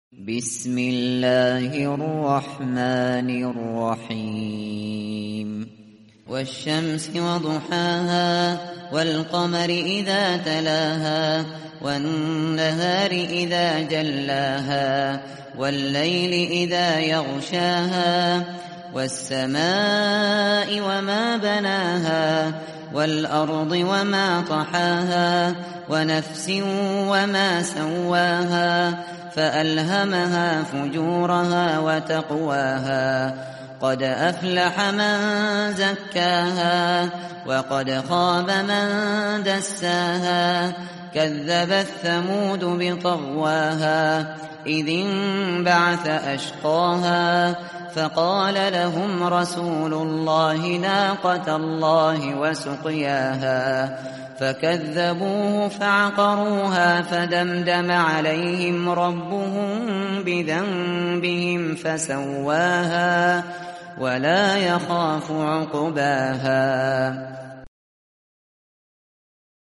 بسم الله الرحمن الرحیم والشمس وضحاها والقمر إذا تلاها والنهار إذا جلاها والليل إذا يغشاها والسماء وما بناها والأرض وما طحاها ونفس وما سواها فألهمها فجورها وتقواها قد أفلح من زكاها وقد خاب من دساها كذبت ثمود بطغواها إذ انبعث أشقاها فقال لهم رسول الله ناقة الله وسقياها فكذبوه فعقروها فدمدم عليهم ربهم بذنبهم فسواها ولا يخاف عقباها